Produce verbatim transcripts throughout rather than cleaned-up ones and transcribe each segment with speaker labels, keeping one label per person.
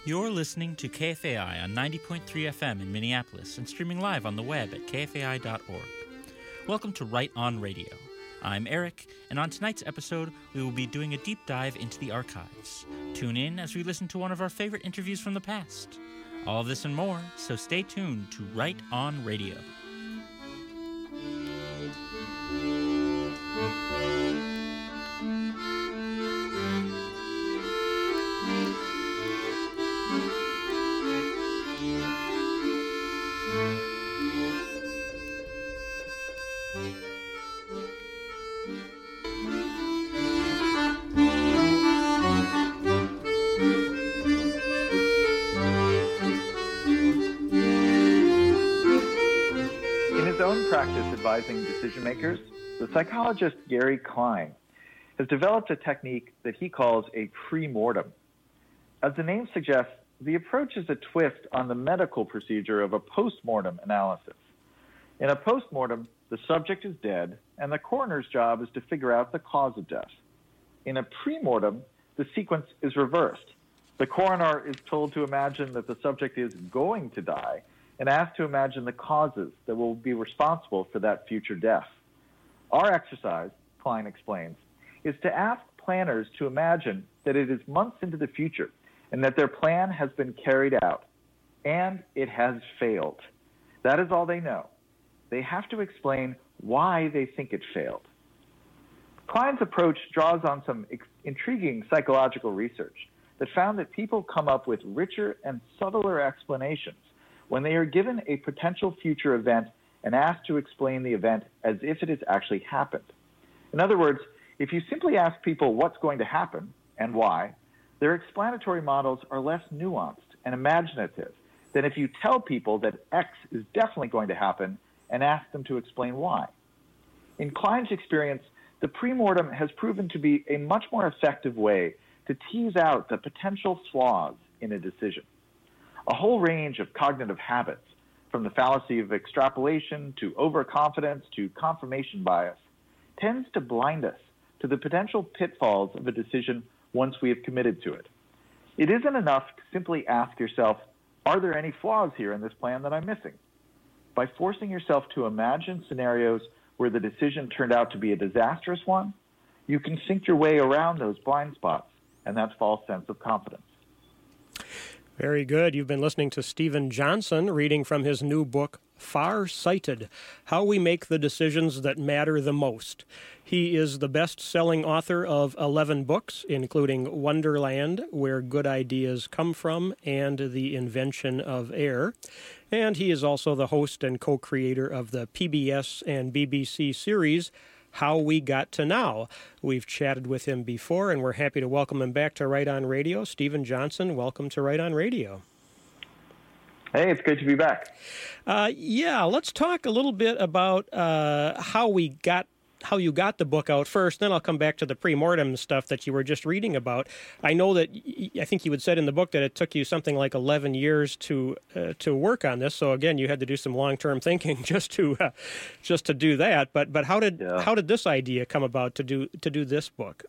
Speaker 1: You're listening to K F A I on ninety point three F M in Minneapolis and streaming live on the web at k f a i dot org. Welcome to Right On Radio. I'm Eric, and on tonight's episode, we will be doing a deep dive into the archives. Tune in as we listen to one of our favorite interviews from the past. All of this and more, so stay tuned to Right On Radio.
Speaker 2: Practice advising decision makers, the psychologist Gary Klein has developed a technique that he calls a pre-mortem. As the name suggests, the approach is a twist on the medical procedure of a post-mortem analysis. In a post-mortem, the subject is dead, and the coroner's job is to figure out the cause of death. In a pre-mortem, the sequence is reversed. The coroner is told to imagine that the subject is going to die, and asked to imagine the causes that will be responsible for that future death. Our exercise, Klein explains, is to ask planners to imagine that it is months into the future and that their plan has been carried out, and it has failed. That is all they know. They have to explain why they think it failed. Klein's approach draws on some ex- intriguing psychological research that found that people come up with richer and subtler explanations when they are given a potential future event and asked to explain the event as if it has actually happened. In other words, if you simply ask people what's going to happen and why, their explanatory models are less nuanced and imaginative than if you tell people that X is definitely going to happen and ask them to explain why. In Klein's experience, the pre-mortem has proven to be a much more effective way to tease out the potential flaws in a decision. A whole range of cognitive habits, from the fallacy of extrapolation to overconfidence to confirmation bias, tends to blind us to the potential pitfalls of a decision once we have committed to it. It isn't enough to simply ask yourself, are there any flaws here in this plan that I'm missing? By forcing yourself to imagine scenarios where the decision turned out to be a disastrous one, you can think your way around those blind spots and that false sense of confidence.
Speaker 3: Very good. You've been listening to Steven Johnson reading from his new book, Far-Sighted, How We Make the Decisions That Matter the Most. He is the best-selling author of eleven books, including Wonderland, Where Good Ideas Come From, and The Invention of Air. And he is also the host and co-creator of the P B S and B B C series, How We Got to Now. We've chatted with him before, and we're happy to welcome him back to Right On Radio. Steven Johnson, welcome to Right On Radio.
Speaker 2: Hey, it's great to be back.
Speaker 3: Uh, yeah, let's talk a little bit about uh, how we got, how you got the book out first. Then I'll come back to the pre-mortem stuff that you were just reading about. I know that y- I think you had said in the book that it took you something like eleven years to uh, to work on this. So again, you had to do some long-term thinking just to uh, just to do that. But but how did yeah. how did this idea come about to do to do this book?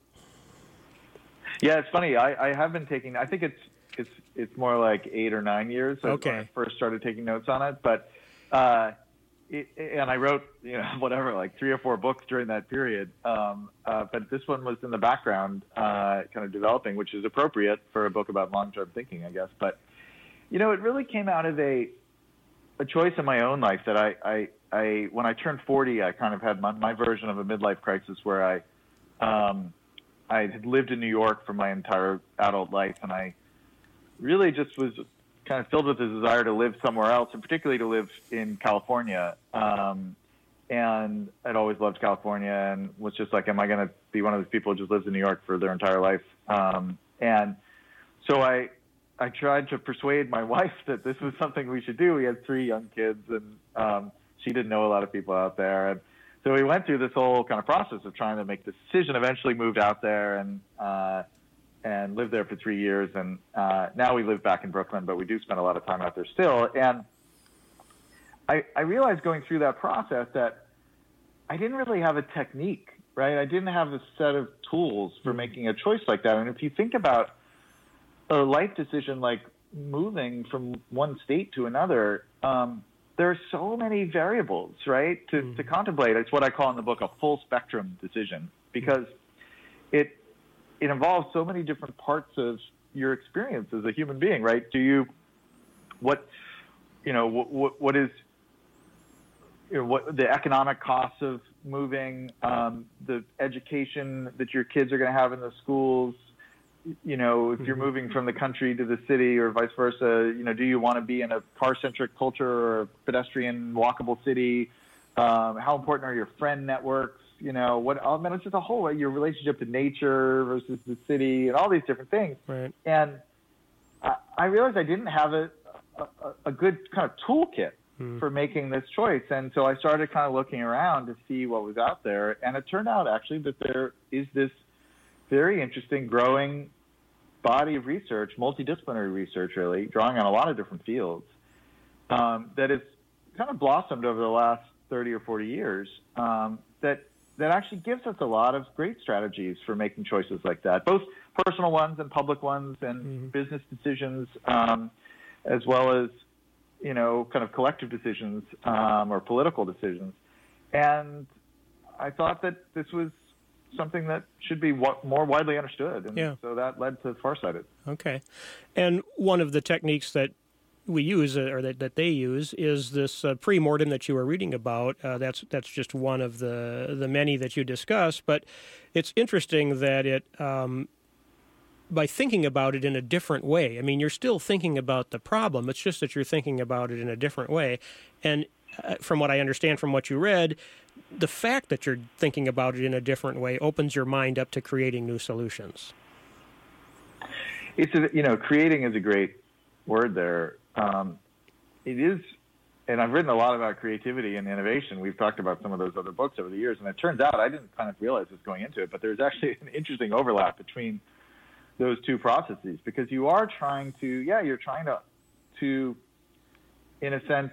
Speaker 2: Yeah, it's funny. I, I have been taking. I think it's it's it's more like eight or nine years.
Speaker 3: Okay.
Speaker 2: When I first started taking notes on it, but. Uh, It, and I wrote, you know, whatever, like three or four books during that period. Um, uh, but this one was in the background, uh, kind of developing, which is appropriate for a book about long-term thinking, I guess. But, you know, it really came out of a a choice in my own life that I, I, I when I turned forty, I kind of had my, my version of a midlife crisis where I, um, I had lived in New York for my entire adult life, and I really just was kind of filled with the desire to live somewhere else, and particularly to live in California. Um, and I'd always loved California and was just like, am I going to be one of those people who just lives in New York for their entire life? Um, and so I, I tried to persuade my wife that this was something we should do. We had three young kids, and um, she didn't know a lot of people out there. And so we went through this whole kind of process of trying to make the decision, eventually moved out there and, uh, and lived there for three years. And uh, now we live back in Brooklyn, but we do spend a lot of time out there still. And I, I realized going through that process that I didn't really have a technique, right? I didn't have a set of tools for making a choice like that. And if you think about a life decision like moving from one state to another, um, there are so many variables, right, to, mm. to contemplate. It's what I call in the book a full spectrum decision, because it it involves so many different parts of your experience as a human being, right? Do you, what, you know, what, what is, you know, what the economic costs of moving, um, the education that your kids are going to have in the schools, you know, if you're moving from the country to the city or vice versa, you know, do you want to be in a car-centric culture or a pedestrian, walkable city? Um, how important are your friend networks? You know, what, I mean, it's just a whole, your relationship to nature versus the city and all these different things.
Speaker 3: Right.
Speaker 2: And I, I realized I didn't have a, a, a good kind of toolkit hmm. for making this choice. And so I started kind of looking around to see what was out there. And it turned out actually that there is this very interesting growing body of research, multidisciplinary research really, drawing on a lot of different fields, um, that has kind of blossomed over the last thirty or forty years, um, that that actually gives us a lot of great strategies for making choices like that, both personal ones and public ones and mm-hmm. business decisions, um, as well as, you know, kind of collective decisions um, or political decisions. And I thought that this was something that should be w- more widely understood. And
Speaker 3: yeah.
Speaker 2: so that led to Farsighted.
Speaker 3: Okay. And one of the techniques that we use, uh, or that, that they use, is this uh, pre-mortem that you were reading about. Uh, that's that's just one of the, the many that you discuss. But it's interesting that it, um, by thinking about it in a different way, I mean, you're still thinking about the problem. It's just that you're thinking about it in a different way. And uh, from what I understand from what you read, the fact that you're thinking about it in a different way opens your mind up to creating new solutions.
Speaker 2: It's a, you know, creating is a great word there. Um, it is, and I've written a lot about creativity and innovation. We've talked about some of those other books over the years, and it turns out I didn't kind of realize this going into it, but there's actually an interesting overlap between those two processes, because you are trying to, yeah, you're trying to, to, in a sense,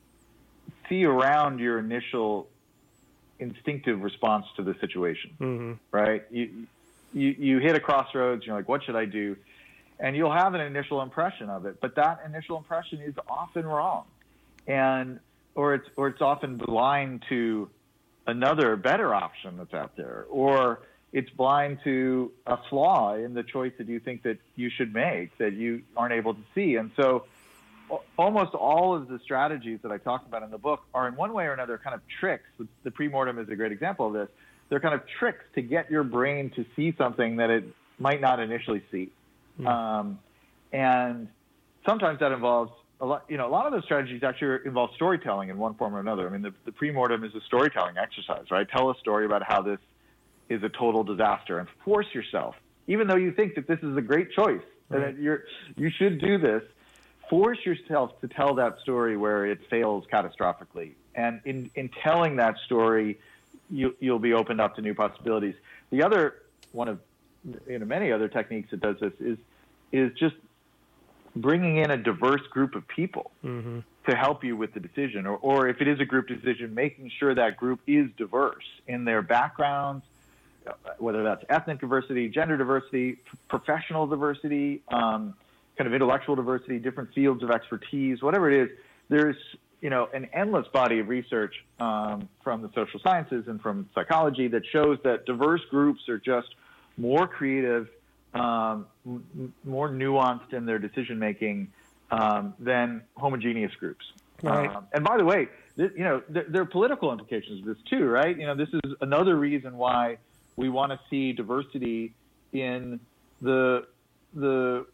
Speaker 2: see around your initial instinctive response to the situation, mm-hmm. right? You, you you hit a crossroads, you're like, what should I do? And you'll have an initial impression of it, but that initial impression is often wrong, and or it's or it's often blind to another better option that's out there, or it's blind to a flaw in the choice that you think that you should make that you aren't able to see. And so almost all of the strategies that I talked about in the book are in one way or another kind of tricks. The pre-mortem is a great example of this. They're kind of tricks to get your brain to see something that it might not initially see. Mm. Um, and sometimes that involves a lot, you know, a lot of those strategies actually involve storytelling in one form or another. I mean, the, the pre-mortem is a storytelling exercise, right? Tell a story about how this is a total disaster and force yourself, even though you think that this is a great choice, right, and that you're, you should do this, force yourself to tell that story where it fails catastrophically. And in, in telling that story, you, you'll be opened up to new possibilities. The other one of, you know, many other techniques that does this is, is just bringing in a diverse group of people mm-hmm. to help you with the decision. Or, or if it is a group decision, making sure that group is diverse in their backgrounds, whether that's ethnic diversity, gender diversity, professional diversity, um, kind of intellectual diversity, different fields of expertise, whatever it is. There's, you know, an endless body of research um, from the social sciences and from psychology that shows that diverse groups are just more creative, um, m- more nuanced in their decision making um, than homogeneous groups.
Speaker 3: Right.
Speaker 2: Um, and by the way, th- you know, th- there are political implications of this too, right? You know, this is another reason why we want to see diversity in the the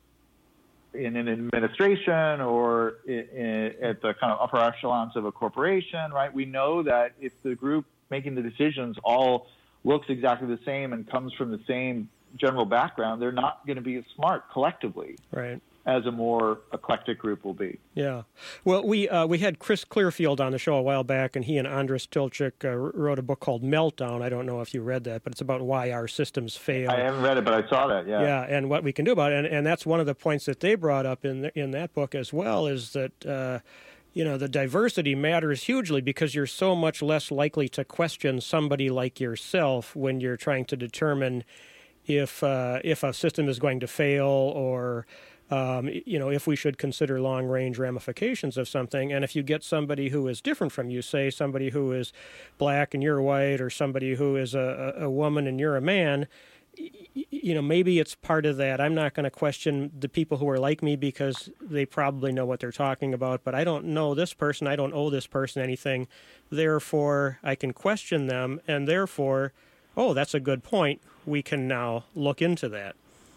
Speaker 2: in an administration or in, in, at the kind of upper echelons of a corporation, right? We know that if the group making the decisions all looks exactly the same and comes from the same general background, they're not going to be as smart collectively,
Speaker 3: right,
Speaker 2: as a more eclectic group will be.
Speaker 3: Yeah. Well, we uh, we had Chris Clearfield on the show a while back, and he and Andres Tilchik uh, wrote a book called Meltdown. I don't know if you read that, but it's about why our systems fail.
Speaker 2: I haven't read it, but I saw that, yeah.
Speaker 3: Yeah, and what we can do about it. And, and that's one of the points that they brought up in the, in that book as well, is that, uh, you know, the diversity matters hugely because you're so much less likely to question somebody like yourself when you're trying to determine if uh, if a system is going to fail or Um, you know, if we should consider long-range ramifications of something. And if you get somebody who is different from you, say somebody who is black and you're white, or somebody who is a, a woman and you're a man, you know, maybe it's part of that. I'm not going to question the people who are like me because they probably know what they're talking about, but I don't know this person. I don't owe this person anything. Therefore, I can question them, and therefore, oh, that's a good point. We can now look into that.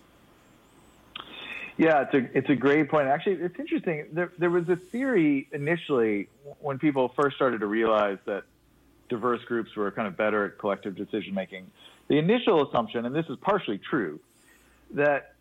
Speaker 2: Yeah, it's a it's a great point. Actually, it's interesting. There there was a theory initially when people first started to realize that diverse groups were kind of better at collective decision making. The initial assumption, and this is partially true, that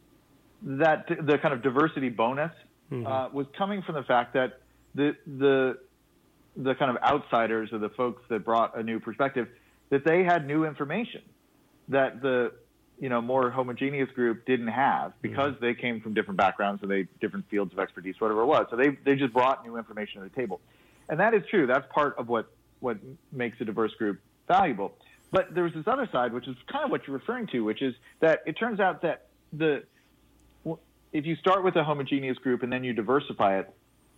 Speaker 2: that the kind of diversity bonus mm-hmm. uh, was coming from the fact that the the the kind of outsiders, or the folks that brought a new perspective, that they had new information that the you know more homogeneous group didn't have, because mm-hmm. they came from different backgrounds, or they different fields of expertise, whatever it was. So they they just brought new information to the table, and that is true. That's part of what what makes a diverse group valuable. But there was this other side, which is kind of what you're referring to, which is that it turns out that the if you start with a homogeneous group and then you diversify it,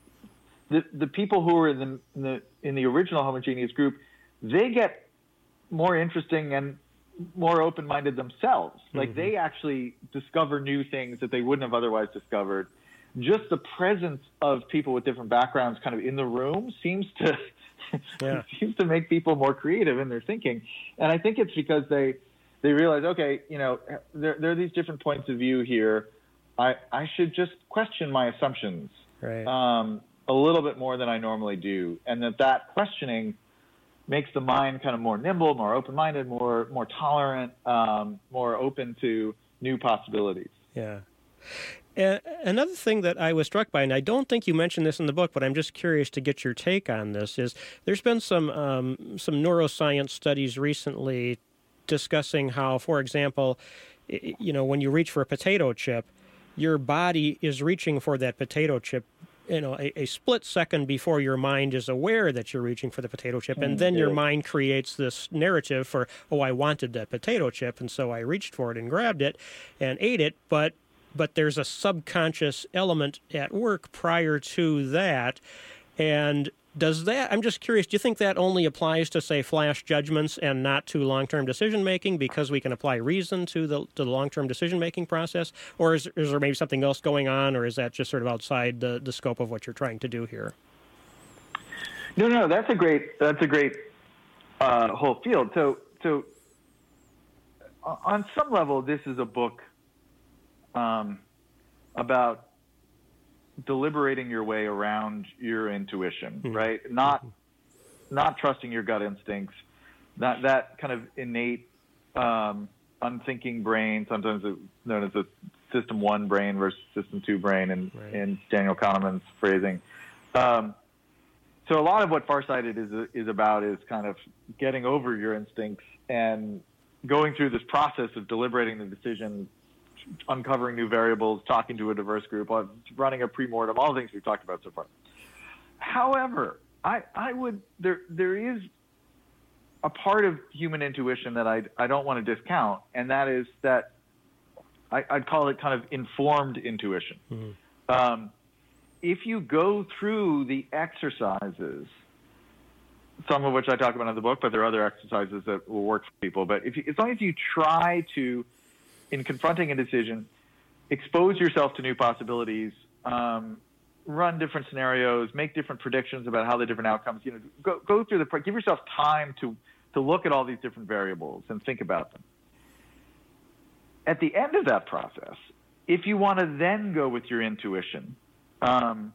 Speaker 2: the the people who are in the in the, in the original homogeneous group, they get more interesting and more open-minded themselves. Mm-hmm. Like they actually discover new things that they wouldn't have otherwise discovered. Just the presence of people with different backgrounds kind of in the room seems to yeah. seems to make people more creative in their thinking. And I think it's because they they realize, okay, you know, there, there are these different points of view here. I, I should just question my assumptions
Speaker 3: right.
Speaker 2: um, a little bit more than I normally do. And that that questioning makes the mind kind of more nimble, more open-minded, more more tolerant, um, more open to new possibilities.
Speaker 3: Yeah. Uh, another thing that I was struck by, and I don't think you mentioned this in the book, but I'm just curious to get your take on this, is there's been some um, some neuroscience studies recently discussing how, for example, you know, when you reach for a potato chip, your body is reaching for that potato chip, you know, a, a split second before your mind is aware that you're reaching for the potato chip. And then your mind creates this narrative for, oh, I wanted that potato chip, and so I reached for it and grabbed it and ate it. But but there's a subconscious element at work prior to that. And does that, I'm just curious, do you think that only applies to, say, flash judgments and not to long-term decision-making, because we can apply reason to the to the long-term decision-making process? Or is, is there maybe something else going on, or is that just sort of outside the, the scope of what you're trying to do here?
Speaker 2: No, no, that's a great, that's a great uh, whole field. So, so on some level, this is a book um, about deliberating your way around your intuition, mm-hmm. right? Not mm-hmm. not trusting your gut instincts, that that kind of innate, um, unthinking brain, sometimes known as the system one brain versus system two brain, in, right. in Daniel Kahneman's phrasing. Um, so a lot of what Farsighted is is about is kind of getting over your instincts and going through this process of deliberating the decision, uncovering new variables, talking to a diverse group, running a pre-mortem, all the things we've talked about so far. However, I, I would there there is a part of human intuition that I I don't want to discount, and that is that I, I'd call it kind of informed intuition. Mm-hmm. Um, if you go through the exercises, some of which I talk about in the book, but there are other exercises that will work for people. But if you, as long as you try to, in confronting a decision, expose yourself to new possibilities, um, run different scenarios, make different predictions about how the different outcomes, you know, go, go through the, give yourself time to, to look at all these different variables and think about them. At the end of that process, if you want to then go with your intuition um,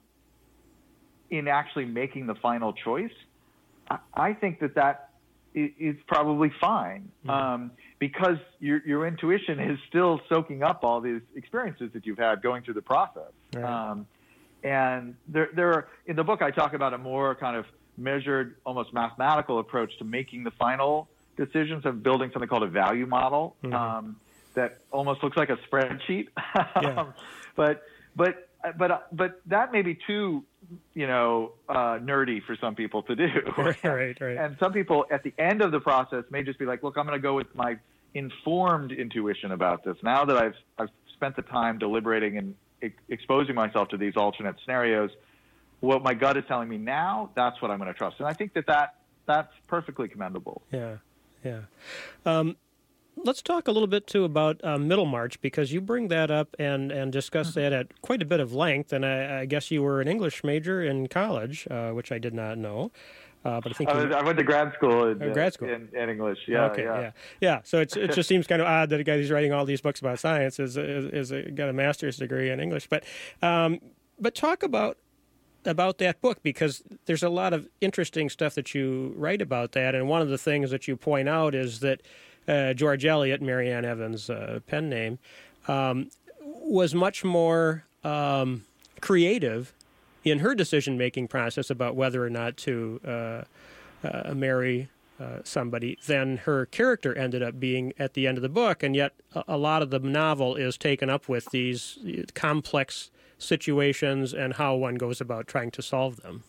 Speaker 2: in actually making the final choice, I, I think that that is probably fine. Mm-hmm. Um, because your your intuition is still soaking up all these experiences that you've had going through the process. Right. Um, and there, there are, in the book, I talk about a more kind of measured, almost mathematical approach to making the final decisions, of building something called a value model mm-hmm. um, that almost looks like a spreadsheet. Yeah. um, but but but but that may be too, you know, uh, nerdy for some people to do.
Speaker 3: Right, right, right.
Speaker 2: And some people at the end of the process may just be like, look, I'm going to go with my informed intuition about this. Now that I've I've spent the time deliberating and e- exposing myself to these alternate scenarios, what my gut is telling me now, that's what I'm going to trust. And I think that, that that's perfectly commendable.
Speaker 3: Yeah, yeah. Um, let's talk a little bit, too, about uh, Middlemarch, because you bring that up and, and discuss that at quite a bit of length. And I, I guess you were an English major in college, uh, which I did not know. Uh, but I think
Speaker 2: I, was, I went to grad school in,
Speaker 3: uh, grad school.
Speaker 2: in, in English. Yeah,
Speaker 3: okay,
Speaker 2: yeah,
Speaker 3: yeah, yeah. So it's, it just seems kind of odd that a guy who's writing all these books about science is is, is a, got a master's degree in English. But um, but talk about about that book, because there's a lot of interesting stuff that you write about that. And one of the things that you point out is that uh, George Eliot, Marianne Evans' uh, pen name, um, was much more um, creative in her decision-making process about whether or not to uh, uh, marry uh, somebody than her character ended up being at the end of the book. And yet a, a lot of the novel is taken up with these complex situations and how one goes about trying to solve them.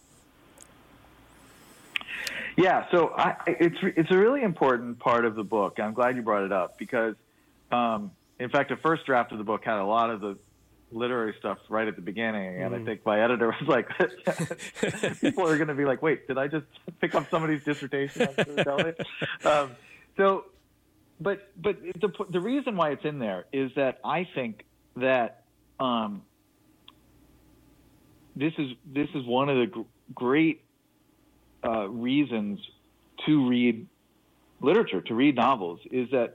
Speaker 2: Yeah, so I, it's it's a really important part of the book. I'm glad you brought it up because, um, in fact, the first draft of the book had a lot of the literary stuff right at the beginning, and mm. I think my editor was like, people are going to be like, wait, did I just pick up somebody's dissertation? um, so, but but the the reason why it's in there is that I think that um, this is this is one of the gr- great uh, reasons to read literature, to read novels, is that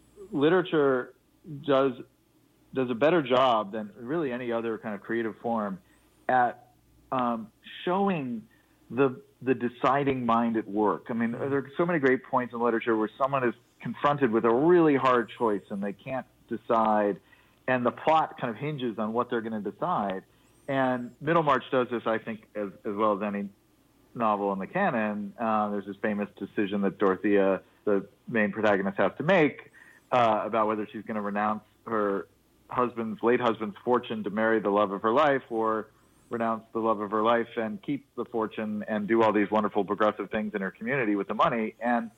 Speaker 2: literature does. does a better job than really any other kind of creative form at um, showing the the deciding mind at work. I mean, there are so many great points in literature where someone is confronted with a really hard choice and they can't decide, and the plot kind of hinges on what they're going to decide. And Middlemarch does this, I think, as, as well as any novel in the canon. Uh, there's this famous decision that Dorothea, the main protagonist, has to make uh, about whether she's going to renounce her husband's late husband's fortune to marry the love of her life, or renounce the love of her life and keep the fortune and do all these wonderful progressive things in her community with the money. And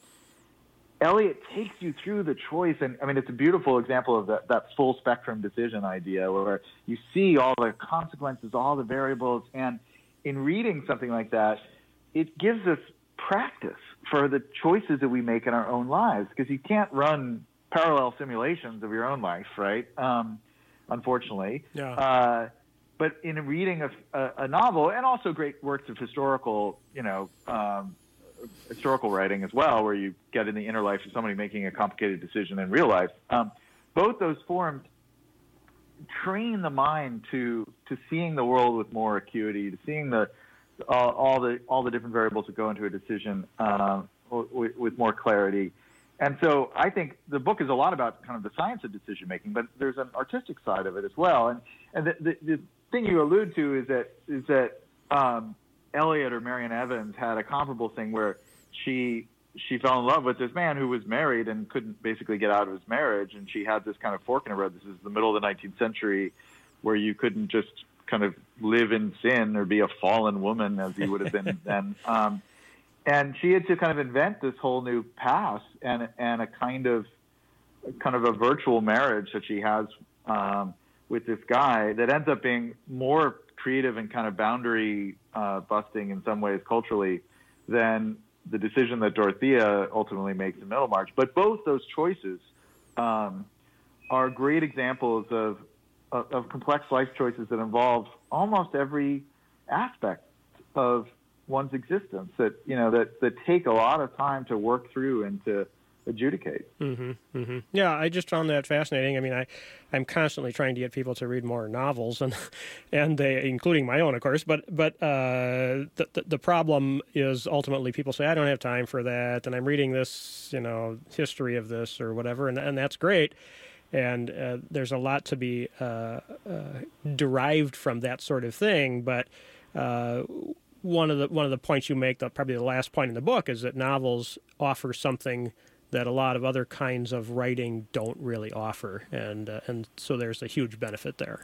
Speaker 2: Eliot takes you through the choice, and I mean, it's a beautiful example of that, that full spectrum decision idea where you see all the consequences, all the variables, and in reading something like that, it gives us practice for the choices that we make in our own lives, because you can't run parallel simulations of your own life, right? Um, unfortunately.
Speaker 3: Yeah.
Speaker 2: Uh, but in reading a, a, a novel, and also great works of historical, you know, um, historical writing as well, where you get in the inner life of somebody making a complicated decision in real life, um, both those forms train the mind to to seeing the world with more acuity, to seeing the all, all the all the different variables that go into a decision uh, with, with more clarity. And so I think the book is a lot about kind of the science of decision making, but there's an artistic side of it as well. And and the, the, the thing you allude to is that is that um, Eliot or Marianne Evans had a comparable thing where she she fell in love with this man who was married and couldn't basically get out of his marriage, and she had this kind of fork in her road. This is the middle of the nineteenth century, where you couldn't just kind of live in sin or be a fallen woman as you would have been then. Um, And she had to kind of invent this whole new path and and a kind of kind of a virtual marriage that she has um, with this guy that ends up being more creative and kind of boundary uh, busting in some ways culturally than the decision that Dorothea ultimately makes in Middlemarch. But both those choices um, are great examples of, of of complex life choices that involve almost every aspect of one's existence, that you know that that take a lot of time to work through and to adjudicate.
Speaker 3: Mm-hmm, mm-hmm. Yeah, I just found that fascinating. I mean, I, I'm constantly trying to get people to read more novels, and and they, including my own, of course. But but uh, the, the the problem is ultimately people say, I don't have time for that, and I'm reading this, you know, history of this or whatever, and and that's great. And uh, there's a lot to be uh, uh, derived from that sort of thing, but. Uh, One of the one of the points you make, the, probably the last point in the book, is that novels offer something that a lot of other kinds of writing don't really offer, and uh, and so there's a huge benefit there.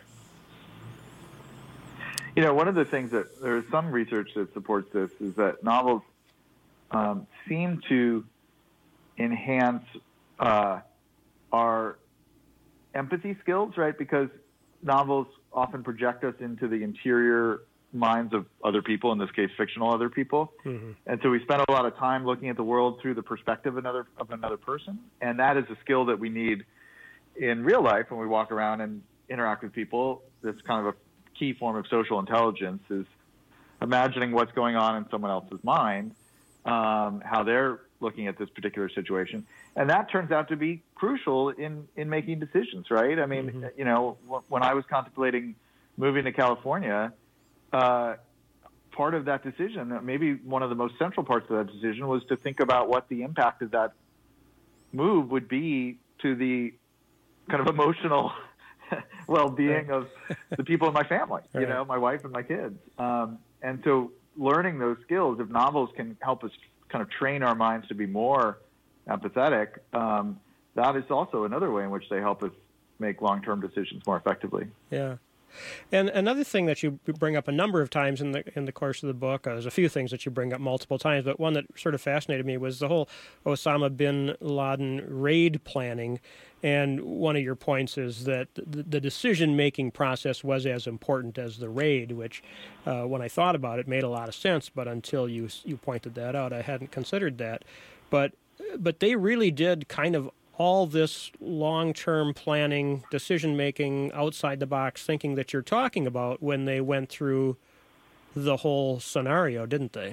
Speaker 2: You know, one of the things that there is some research that supports this is that novels um, seem to enhance uh, our empathy skills, right? Because novels often project us into the interior minds of other people, in this case, fictional other people. Mm-hmm. And so we spend a lot of time looking at the world through the perspective of another, of another person. And that is a skill that we need in real life when we walk around and interact with people. This kind of a key form of social intelligence is imagining what's going on in someone else's mind, um, how they're looking at this particular situation. And that turns out to be crucial in, in making decisions, right? I mean, mm-hmm. you know, w- when I was contemplating moving to California, uh, part of that decision, maybe one of the most central parts of that decision, was to think about what the impact of that move would be to the kind of emotional well-being of the people in my family, you know, my wife and my kids. Um, and so learning those skills, if novels can help us kind of train our minds to be more empathetic, um, that is also another way in which they help us make long-term decisions more effectively.
Speaker 3: Yeah. And another thing that you bring up a number of times in the in the course of the book, uh, there's a few things that you bring up multiple times, but one that sort of fascinated me was the whole Osama bin Laden raid planning. And one of your points is that the, the decision-making process was as important as the raid, which, uh, when I thought about it, made a lot of sense. But until you you pointed that out, I hadn't considered that. But but they really did kind of all this long-term planning, decision-making, outside-the-box thinking that you're talking about when they went through the whole scenario, didn't they?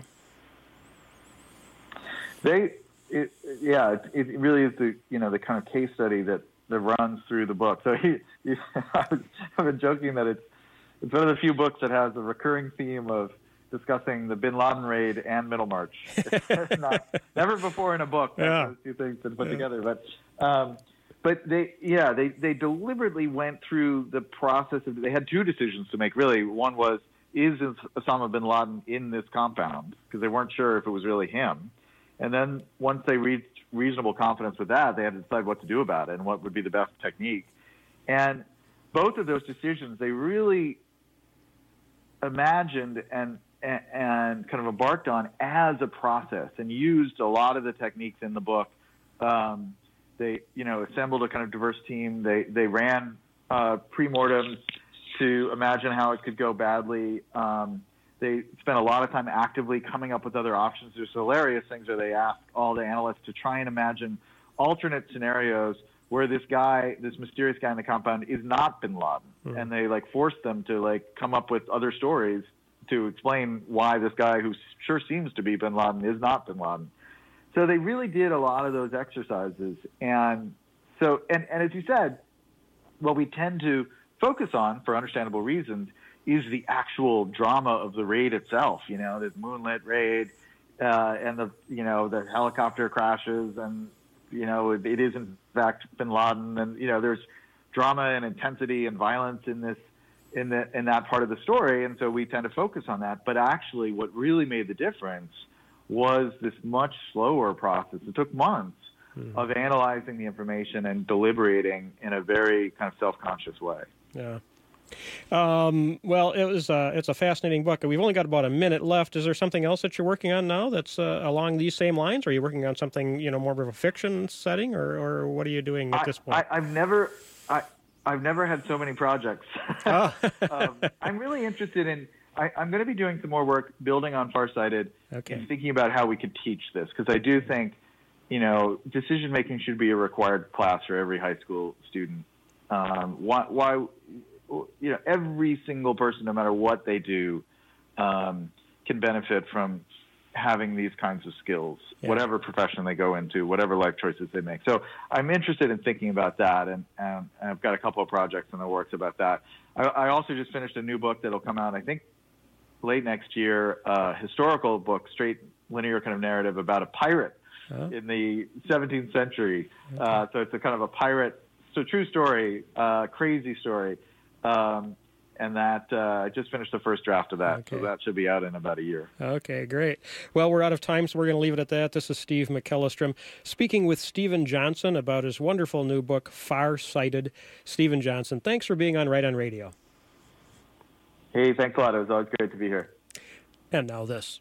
Speaker 2: They, it, yeah, it, it really is the you know the kind of case study that, that runs through the book. So he, he, I've been joking that it's it's one of the few books that has a recurring theme of discussing the Bin Laden raid and Middlemarch. It's not, never before in a book.
Speaker 3: Yeah.
Speaker 2: Those two things been put
Speaker 3: yeah.
Speaker 2: together, but um, but they yeah they they deliberately went through the process of. They had two decisions to make. Really, one was, is Osama bin Laden in this compound, because they weren't sure if it was really him. And then once they reached reasonable confidence with that, they had to decide what to do about it and what would be the best technique. And both of those decisions, they really imagined and and kind of embarked on as a process, and used a lot of the techniques in the book. Um, they, you know, assembled a kind of diverse team. They they ran uh, pre-mortems to imagine how it could go badly. Um, they spent a lot of time actively coming up with other options. There's hilarious things where they ask all the analysts to try and imagine alternate scenarios where this guy, this mysterious guy in the compound, is not bin Laden, mm. and they like force them to like come up with other stories to explain why this guy, who sure seems to be bin Laden, is not bin Laden. So they really did a lot of those exercises. And so, and, and as you said, what we tend to focus on, for understandable reasons, is the actual drama of the raid itself. You know, this moonlit raid, uh, and the, you know, the helicopter crashes, and, you know, it, it is in fact bin Laden. And, you know, there's drama and intensity and violence in this, in the, in that part of the story. And so we tend to focus on that. But actually what really made the difference was this much slower process. It took months mm-hmm. of analyzing the information and deliberating in a very kind of self-conscious way.
Speaker 3: Yeah. Um, well, it was uh, it's a fascinating book. We've only got about a minute left. Is there something else that you're working on now that's uh, along these same lines? Or are you working on something, you know, more of a fiction setting, or, or what are you doing at
Speaker 2: I,
Speaker 3: this point?
Speaker 2: I, I've never, I, I've never had so many projects.
Speaker 3: Oh.
Speaker 2: um, I'm really interested in. I, I'm going to be doing some more work building on Farsighted,
Speaker 3: okay.
Speaker 2: and thinking about how we could teach this, because I do think, you know, decision making should be a required class for every high school student. Um, why, why, you know, every single person, no matter what they do, um, can benefit from having these kinds of skills, yeah. whatever profession they go into, whatever life choices they make. So I'm interested in thinking about that, and, and, and I've got a couple of projects in the works about that. I, I also just finished a new book that'll come out, I think, late next year, a uh, historical book, straight linear kind of narrative about a pirate oh. in the seventeenth century. Okay. Uh, so it's a kind of a pirate, it's a true story, uh, crazy story. Um, and that uh, I just finished the first draft of that, okay. so that should be out in about a year.
Speaker 3: Okay, great. Well, we're out of time, so we're going to leave it at that. This is Steve McEllistrom speaking with Steven Johnson about his wonderful new book, Farsighted. Steven Johnson, thanks for being on Right on Radio.
Speaker 2: Hey, thanks a lot. It was always great to be here.
Speaker 3: And now this.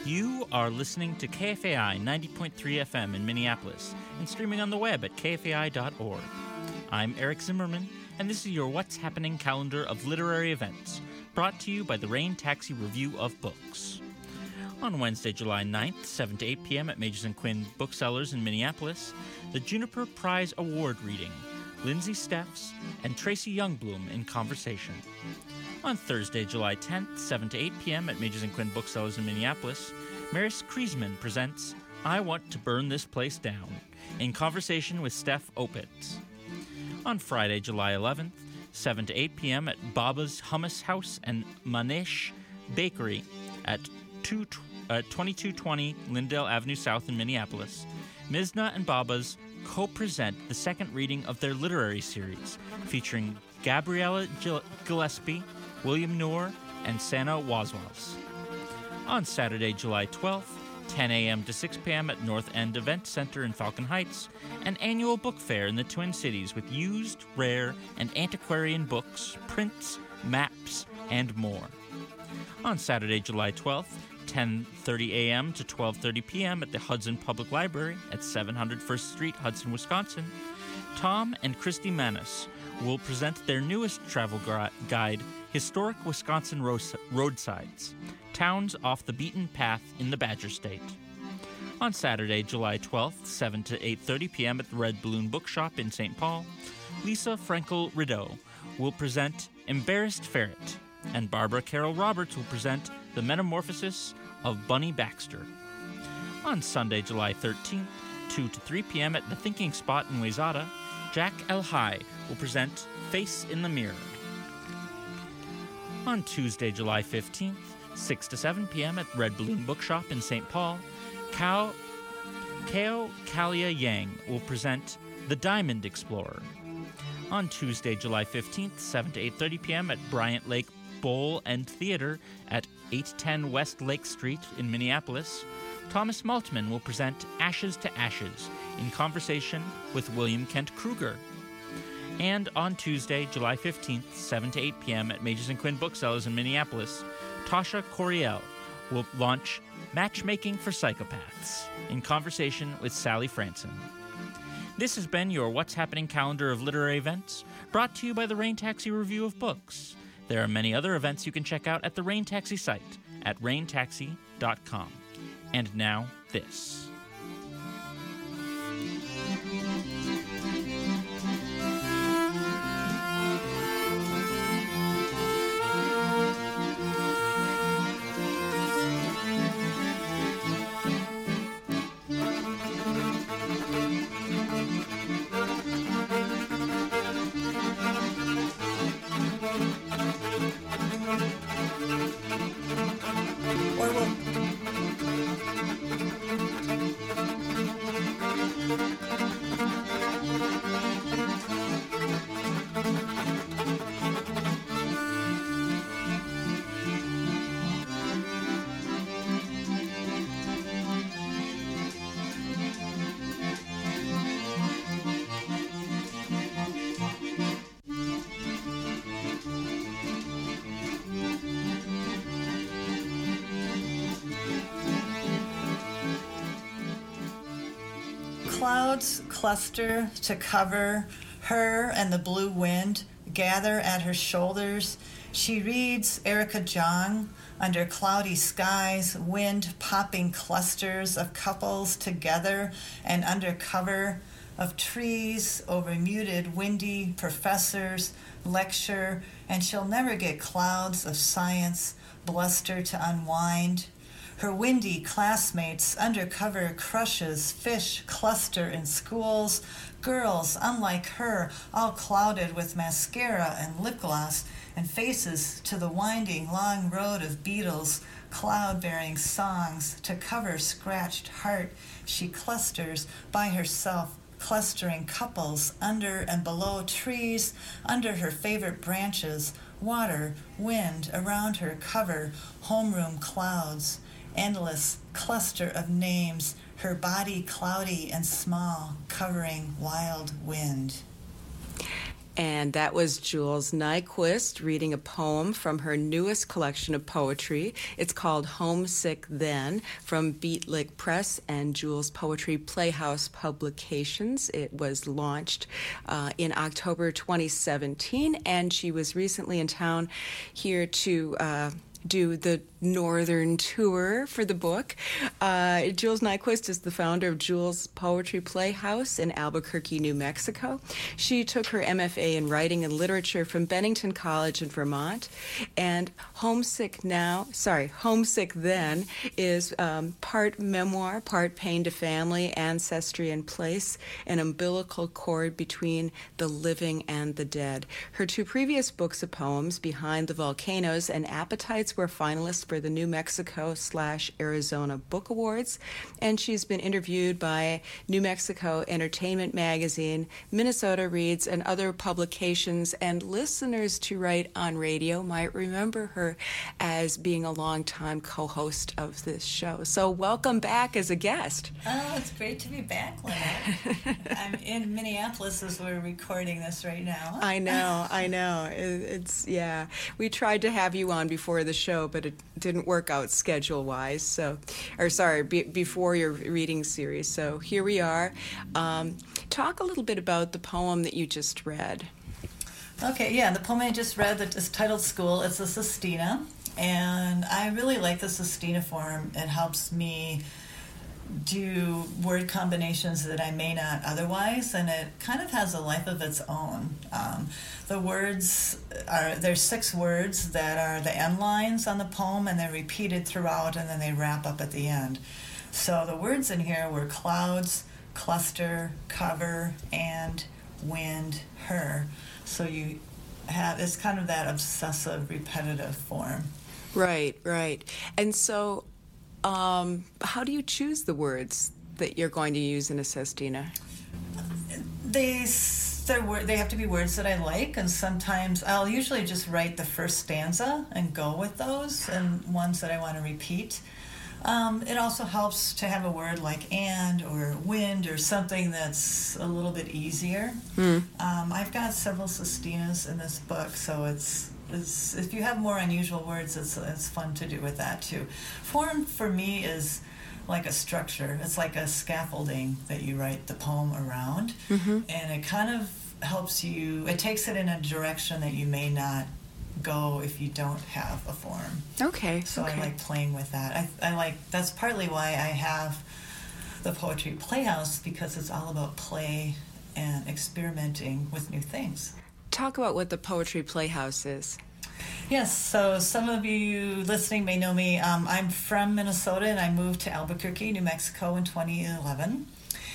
Speaker 1: You are listening to K F A I ninety point three F M in Minneapolis and streaming on the web at K F A I dot org. I'm Eric Zimmerman, and this is your What's Happening calendar of literary events, brought to you by the Rain Taxi Review of Books. On Wednesday, July ninth, seven to eight p.m. at Majors and Quinn Booksellers in Minneapolis, the Juniper Prize Award reading, Lindsay Steffs and Tracy Youngbloom in conversation. On Thursday, July tenth, seven to eight p.m. at Majors and Quinn Booksellers in Minneapolis, Maris Kriesman presents I Want to Burn This Place Down, in conversation with Steph Opitz. On Friday, July eleventh, seven to eight p.m. at Baba's Hummus House and Manish Bakery at twenty-two twenty Lindale Avenue South in Minneapolis, Mizna and Baba's co-present the second reading of their literary series, featuring Gabriella Gillespie, William Noor, and Sana Waswas. On Saturday, July twelfth, ten a.m. to six p.m. at North End Event Center in Falcon Heights, an annual book fair in the Twin Cities with used, rare, and antiquarian books, prints, maps, and more. On Saturday, July twelfth, ten thirty a.m. to twelve thirty p.m. at the Hudson Public Library at seven hundred First Street, Hudson, Wisconsin, Tom and Christy Manis will present their newest travel gu- guide, Historic Wisconsin Ro- Roadsides, Towns Off the Beaten Path in the Badger State. On Saturday, July twelfth, seven to eight thirty p.m. at the Red Balloon Bookshop in Saint Paul, Lisa Frankel Rideau will present Embarrassed Ferret, and Barbara Carroll Roberts will present The Metamorphosis of Bunny Baxter. On Sunday, July thirteenth, two to three p.m. at the Thinking Spot in Wayzata, Jack El-Hai will present Face in the Mirror. On Tuesday, July fifteenth, six to seven p.m. at Red Balloon Bookshop in Saint Paul, Kao, Kao Kalia Yang will present The Diamond Explorer. On Tuesday, July fifteenth, seven to eight thirty p.m. at Bryant Lake Bowl and Theater at eight ten West Lake Street in Minneapolis, Thomas Maltman will present Ashes to Ashes in conversation with William Kent Kruger. And on Tuesday, July fifteenth, seven to eight p.m. at Majors and Quinn Booksellers in Minneapolis, Tasha Coriel will launch Matchmaking for Psychopaths in conversation with Sally Franson. This has been your What's Happening calendar of literary events, brought to you by the Rain Taxi Review of Books. There are many other events you can check out at the Rain Taxi site at rain taxi dot com. And now, this.
Speaker 4: Or will clouds cluster to cover her, and the blue wind gather at her shoulders. She reads Erica Jong under cloudy skies, wind popping clusters of couples together and under cover of trees over muted windy professors lecture, and she'll never get clouds of science bluster to unwind. Her windy classmates undercover crushes fish cluster in schools, girls unlike her all clouded with mascara and lip gloss, and faces to the winding long road of beetles, cloud-bearing songs to cover scratched heart. She clusters by herself, clustering couples under and below trees, under her favorite branches, water, wind around her cover, homeroom clouds. Endless cluster of names, her body cloudy and small, covering wild wind.
Speaker 5: And that was Jules Nyquist reading a poem from her newest collection of poetry. It's called Homesick Then, from Beat Lick Press and Jules Poetry Playhouse Publications. It was launched uh, in October twenty seventeen, and she was recently in town here to uh, do the northern tour for the book. Uh, Jules Nyquist is the founder of Jules Poetry Playhouse in Albuquerque, New Mexico. She took her M F A in Writing and Literature from Bennington College in Vermont. And Homesick Now, sorry, Homesick Then is um, part memoir, part pain to family, ancestry and place, an umbilical cord between the living and the dead. Her two previous books of poems, Behind the Volcanoes and Appetites, were finalists for the New Mexico slash Arizona Book Awards, and she's been interviewed by New Mexico Entertainment Magazine, Minnesota Reads, and other publications, and listeners to Write on Radio might remember her as being a longtime co-host of this show. So welcome back as a guest.
Speaker 4: Oh, it's great to be back, Lynette. I'm in Minneapolis as we're recording this right now.
Speaker 5: I know, I know. It, it's, yeah. We tried to have you on before the show, but it didn't work out schedule-wise, so, or sorry, be, before your reading series. So here we are. Um, talk a little bit about the poem that you just read.
Speaker 4: Okay, yeah, the poem I just read that is titled School. It's a sestina, and I really like the sestina form. It helps me do word combinations that I may not otherwise, and it kind of has a life of its own. Um, the words are, there's six words that are the end lines on the poem, and they're repeated throughout, and then they wrap up at the end. So the words in here were clouds, cluster, cover, and wind, her. So you have, it's kind of that obsessive, repetitive form.
Speaker 5: Right, right. And so Um, how do you choose the words that you're going to use in a sestina?
Speaker 4: They, they have to be words that I like, and sometimes I'll usually just write the first stanza and go with those, and ones that I want to repeat. Um, it also helps to have a word like and or wind or something that's a little bit easier. Mm. Um, I've got several sestinas in this book, so it's It's, if you have more unusual words, it's it's fun to do with that too. Form for me is like a structure. It's like a scaffolding that you write the poem around, mm-hmm. and it kind of helps you. It takes it in a direction that you may not go if you don't have a form.
Speaker 5: Okay.
Speaker 4: So
Speaker 5: okay.
Speaker 4: I like playing with that. I I like that's partly why I have the Poetry Playhouse, because it's all about play and experimenting with new things.
Speaker 5: Talk about what the Poetry Playhouse is.
Speaker 4: Yes, so some of you listening may know me. Um, I'm from Minnesota, and I moved to Albuquerque, New Mexico in twenty eleven.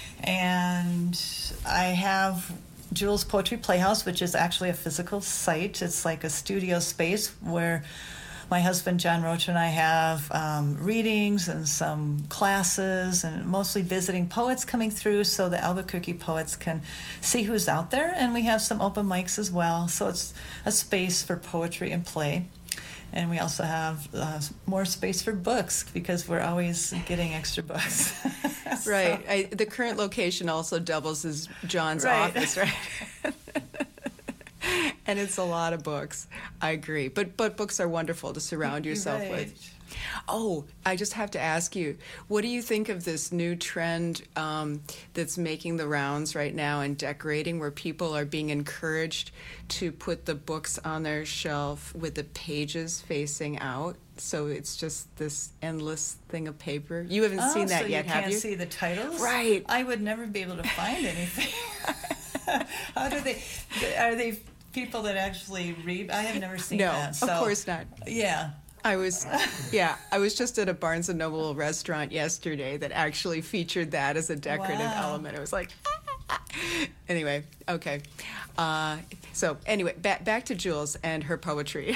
Speaker 4: And I have Jules Poetry Playhouse, which is actually a physical site. It's like a studio space where my husband, John Roach, and I have um, readings and some classes, and mostly visiting poets coming through so the Albuquerque poets can see who's out there. And we have some open mics as well. So it's a space for poetry and play. And we also have uh, more space for books, because we're always getting extra books. So.
Speaker 5: Right. I, the current location also doubles as John's
Speaker 4: right.
Speaker 5: office, right? And it's a lot of books. I agree. But but books are wonderful to surround yourself
Speaker 4: right.
Speaker 5: with. Oh, I just have to ask you, what do you think of this new trend um, that's making the rounds right now in decorating, where people are being encouraged to put the books on their shelf with the pages facing out? So it's just this endless thing of paper. You haven't
Speaker 4: oh,
Speaker 5: seen that
Speaker 4: so
Speaker 5: yet,
Speaker 4: you
Speaker 5: have
Speaker 4: can't
Speaker 5: you?
Speaker 4: see the titles?
Speaker 5: Right.
Speaker 4: I would never be able to find anything. How do they, are they people that actually read? I have never seen
Speaker 5: no,
Speaker 4: that. So,
Speaker 5: of course not.
Speaker 4: Yeah.
Speaker 5: I was, yeah, I was just at a Barnes and Noble restaurant yesterday that actually featured that as a decorative
Speaker 4: wow.
Speaker 5: element. It was like, anyway, okay. Uh, so anyway, back back to Jules and her poetry.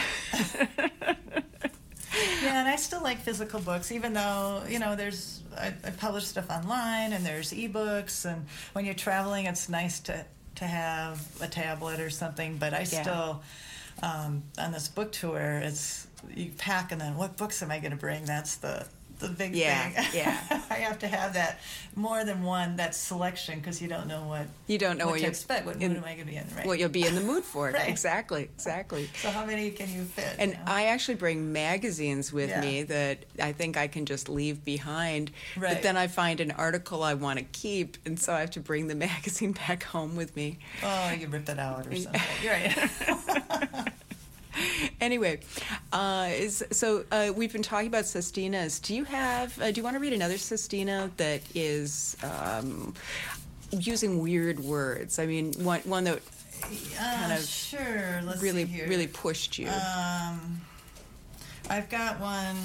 Speaker 4: Yeah, and I still like physical books, even though, you know, there's, I, I publish stuff online, and there's ebooks, and when you're traveling, it's nice to, to have a tablet or something, but I
Speaker 5: Yeah.
Speaker 4: still, um, on this book tour, it's, you pack, and then what books am I going to bring? That's the the big
Speaker 5: Yeah,
Speaker 4: thing.
Speaker 5: yeah.
Speaker 4: I have to have that more than one, that selection, because you don't know what
Speaker 5: You don't know
Speaker 4: what,
Speaker 5: what
Speaker 4: to
Speaker 5: you
Speaker 4: expect. What
Speaker 5: in-
Speaker 4: mood am I going to be in? Right.
Speaker 5: what you'll be in the mood for.
Speaker 4: Right.
Speaker 5: Exactly, exactly.
Speaker 4: So how many can you fit?
Speaker 5: And
Speaker 4: you know?
Speaker 5: I actually bring magazines with
Speaker 4: Yeah.
Speaker 5: me that I think I can just leave behind.
Speaker 4: Right.
Speaker 5: But then I find an article I want to keep, and so I have to bring the magazine back home with me.
Speaker 4: Oh, you rip it out or something. You're right.
Speaker 5: Anyway, uh, is, so uh, we've been talking about sestinas. Do you have? Uh, do you want to read another sestina that is um, using weird words? I mean, one one that
Speaker 4: Uh,
Speaker 5: kind of
Speaker 4: sure. Let's
Speaker 5: really
Speaker 4: see here.
Speaker 5: really pushed you.
Speaker 4: Um, I've got one.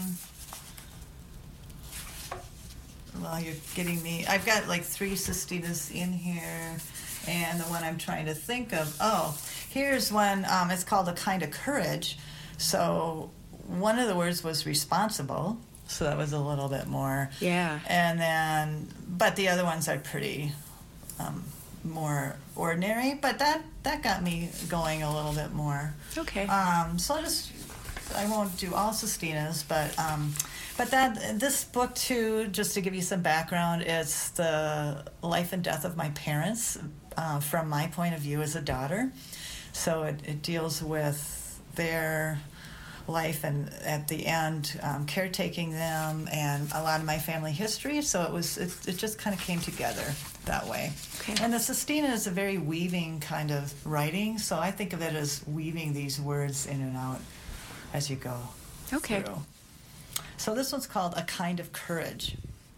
Speaker 4: Well, you're getting me. I've got like three sestinas in here, and the one I'm trying to think of. Oh, here's one. Um, it's called A Kind of Courage. So one of the words was responsible. So that was a little bit more.
Speaker 5: Yeah.
Speaker 4: And then, but the other ones are pretty um, more ordinary. But that that got me going a little bit more.
Speaker 5: Okay.
Speaker 4: Um, so I'll just, I won't do all sestinas, but um, but that this book too, just to give you some background, it's the life and death of my parents uh, from my point of view as a daughter. So it, it deals with their life and at the end um, caretaking them and a lot of my family history. So it was it, it just kind of came together that way.
Speaker 5: Okay.
Speaker 4: And the sestina is a very weaving kind of writing, so I think of it as weaving these words in and out as you go
Speaker 5: Okay.
Speaker 4: through. So this one's called A Kind of Courage.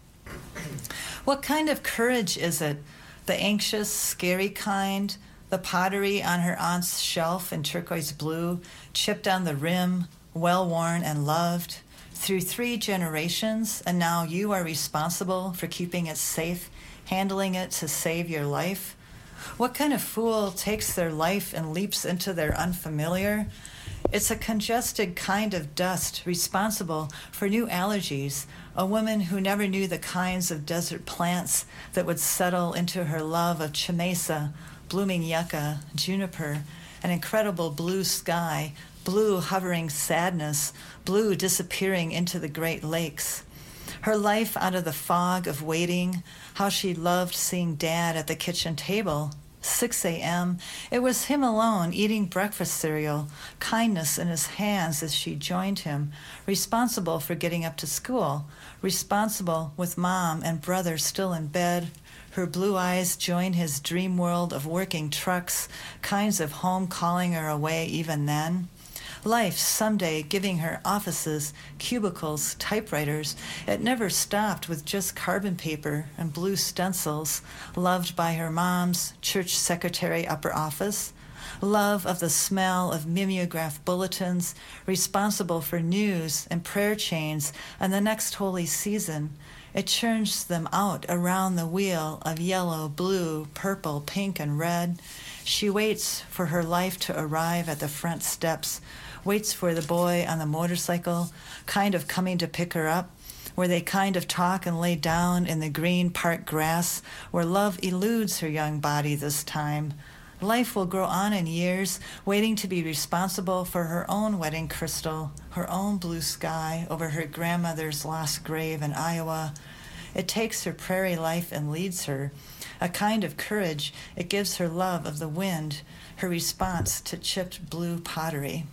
Speaker 4: What kind of courage is it? The anxious, scary kind? The pottery on her aunt's shelf in turquoise blue, chipped on the rim, well-worn and loved, through three generations, and now you are responsible for keeping it safe, handling it to save your life? What kind of fool takes their life and leaps into their unfamiliar? It's a congested kind of dust responsible for new allergies, a woman who never knew the kinds of desert plants that would settle into her love of chamesa, blooming yucca, juniper, an incredible blue sky, blue hovering sadness, blue disappearing into the Great Lakes. Her life out of the fog of waiting, how she loved seeing Dad at the kitchen table. six a.m. It was him alone eating breakfast cereal, kindness in his hands as she joined him, responsible for getting up to school, responsible with Mom and brother still in bed. Her blue eyes join his dream world of working trucks, kinds of home calling her away even then. Life someday giving her offices, cubicles, typewriters. It never stopped with just carbon paper and blue stencils, loved by her mom's church secretary upper office. Love of the smell of mimeograph bulletins, responsible for news and prayer chains and the next holy season. It churns them out around the wheel of yellow, blue, purple, pink, and red. She waits for her life to arrive at the front steps, waits for the boy on the motorcycle, kind of coming to pick her up, where they kind of talk and lay down in the green park grass, where love eludes her young body this time. Life will grow on in years, waiting to be responsible for her own wedding crystal, her own blue sky over her grandmother's lost grave in Iowa. It takes her prairie life and leads her. A kind of courage, it gives her love of the wind, her response to chipped blue pottery.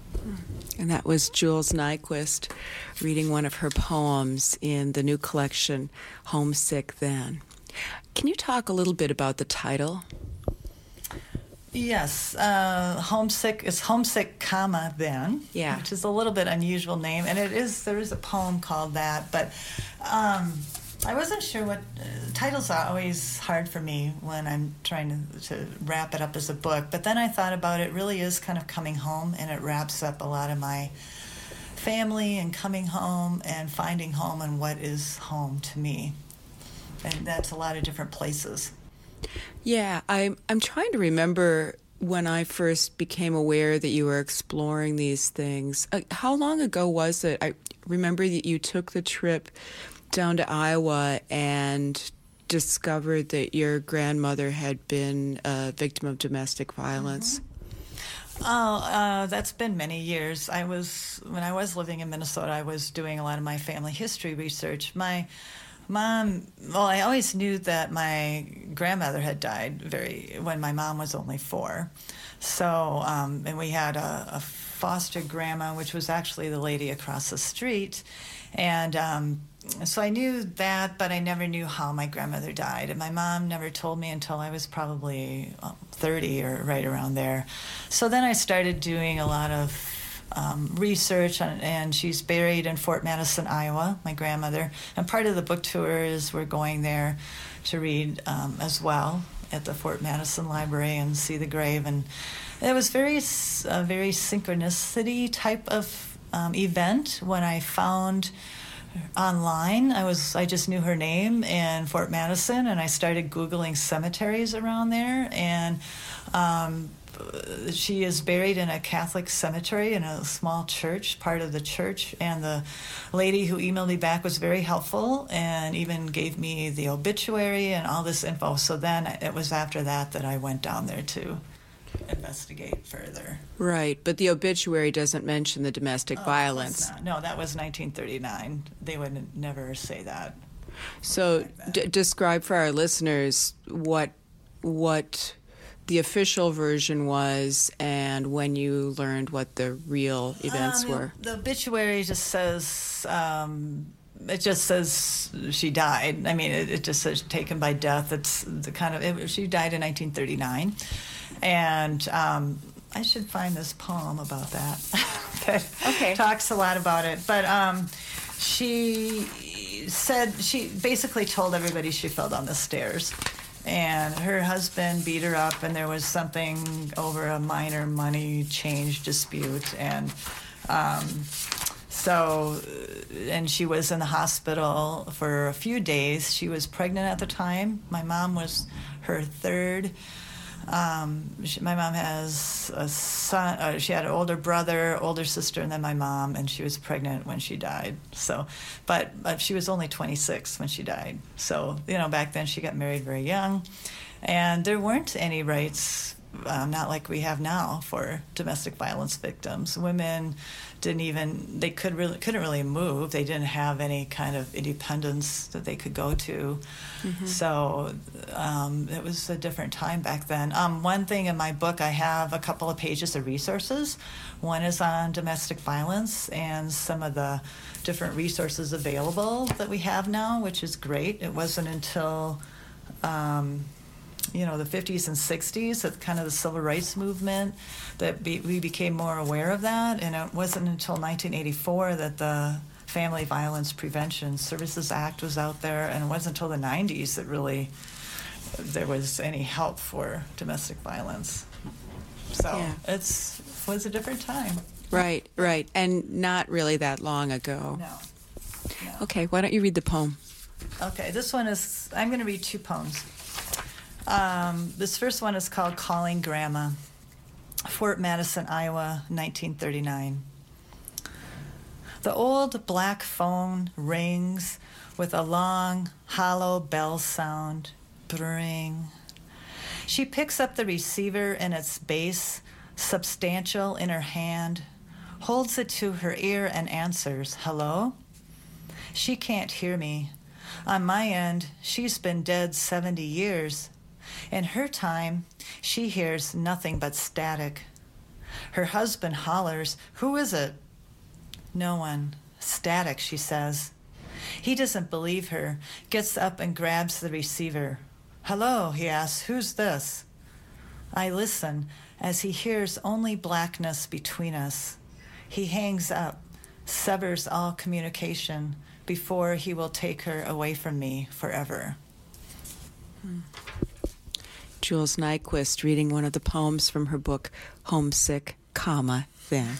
Speaker 5: And that was Jules Nyquist reading one of her poems in the new collection, Homesick Then. Can you talk a little bit about the title?
Speaker 4: Yes, uh, homesick is homesick, comma then,
Speaker 5: Yeah.
Speaker 4: which is a little bit unusual name, and it is there is a poem called that, but um, I wasn't sure what uh, titles are always hard for me when I'm trying to, to wrap it up as a book. But then I thought about it really is kind of coming home, and it wraps up a lot of my family and coming home and finding home and what is home to me, and that's a lot of different places.
Speaker 5: Yeah, I'm I'm trying to remember when I first became aware that you were exploring these things. Uh, how long ago was it? I remember that you took the trip down to Iowa and discovered that your grandmother had been a victim of domestic violence.
Speaker 4: Oh, uh, that's been many years. I was when I was living in Minnesota. I was doing a lot of my family history research. My mom. Well, I always knew that my grandmother had died very when my mom was only four. So, um, and we had a, a foster grandma, which was actually the lady across the street, and. Um, So I knew that, but I never knew how my grandmother died. And my mom never told me until I was probably um, thirty or right around there. So then I started doing a lot of um, research, on, and she's buried in Fort Madison, Iowa, my grandmother. And part of the book tour is we're going there to read um, as well at the Fort Madison Library and see the grave. And it was very, a very synchronicity type of um, event when I found online. I was I just knew her name in Fort Madison, and I started Googling cemeteries around there, and um, she is buried in a Catholic cemetery in a small church, part of the church, and the lady who emailed me back was very helpful and even gave me the obituary and all this info. So then it was after that that I went down there to investigate further.
Speaker 5: Right, but the obituary doesn't mention the domestic
Speaker 4: Oh,
Speaker 5: violence.
Speaker 4: No, that was nineteen thirty-nine. They would never say that.
Speaker 5: So d- describe for our listeners what what the official version was and when you learned what the real events
Speaker 4: Um,
Speaker 5: were.
Speaker 4: The obituary just says, um, it just says she died. I mean, it, it just says taken by death. It's the kind of, it, she died in nineteen thirty-nine. And um, I should find this poem about that. that
Speaker 5: Okay.
Speaker 4: talks a lot about it. But um, she said, she basically told everybody she fell down the stairs. And her husband beat her up, and there was something over a minor money change dispute. And um, so, and she was in the hospital for a few days. She was pregnant at the time. My mom was her third. Um, she, my mom has a son. Uh, she had an older brother, older sister, and then my mom, and she was pregnant when she died. So, but but she was only twenty-six when she died. So you know, back then she got married very young, and there weren't any rights, uh, not like we have now, for domestic violence victims. Women didn't even they could really couldn't really move. They didn't have any kind of independence that they could go to. Mm-hmm. So um, it was a different time back then. Um, one thing in my book, I have a couple of pages of resources. One is on domestic violence and some of the different resources available that we have now, which is great. It wasn't until um, you know, the fifties and sixties, that kind of the civil rights movement, that be, we became more aware of that. And it wasn't until nineteen eighty-four that the Family Violence Prevention Services Act was out there, and it wasn't until the nineties that really there was any help for domestic violence. So
Speaker 5: Yeah.
Speaker 4: it's it was a different time.
Speaker 5: Right, right, and not really that long ago.
Speaker 4: No. no.
Speaker 5: Okay, why don't you read the poem?
Speaker 4: Okay, this one is, I'm going to read two poems. Um, this first one is called Calling Grandma, Fort Madison, Iowa, nineteen thirty-nine. The old black phone rings with a long, hollow bell sound. Bring. She picks up the receiver in its base, substantial in her hand, holds it to her ear and answers, hello? She can't hear me. On my end, she's been dead seventy years. In her time, she hears nothing but static. Her husband hollers, who is it? No one. Static, she says. He doesn't believe her, gets up and grabs the receiver. Hello, he asks, who's this? I listen as he hears only blackness between us. He hangs up, severs all communication before he will take her away from me forever.
Speaker 5: Hmm. Jules Nyquist reading one of the poems from her book, Homesick, comma, Then.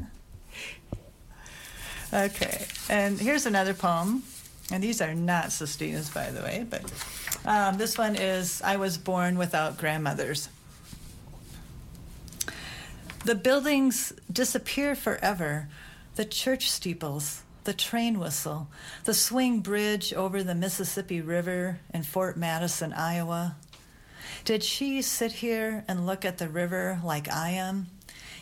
Speaker 4: Okay, and here's another poem, and these are not Sestina's, by the way, but um, this one is I Was Born Without Grandmothers. The buildings disappear forever, the church steeples, the train whistle, the swing bridge over the Mississippi River in Fort Madison, Iowa. Did she sit here and look at the river like I am,